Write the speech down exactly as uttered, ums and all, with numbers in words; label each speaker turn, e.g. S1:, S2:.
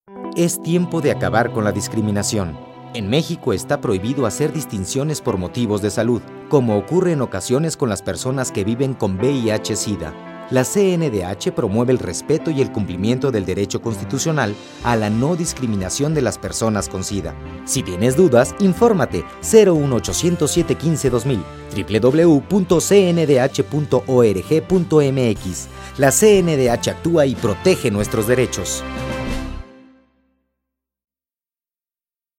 S1: Es tiempo de acabar con la discriminación. En México está prohibido hacer distinciones por motivos de salud, como ocurre en ocasiones con las personas que viven con V I H-Sida. La C N D H promueve el respeto y el cumplimiento del derecho constitucional a la no discriminación de las personas con SIDA. Si tienes dudas, infórmate cero uno ochocientos siete quince dos mil, doble u doble u doble u punto c n d h punto org punto m x. La C N D H actúa y protege nuestros derechos.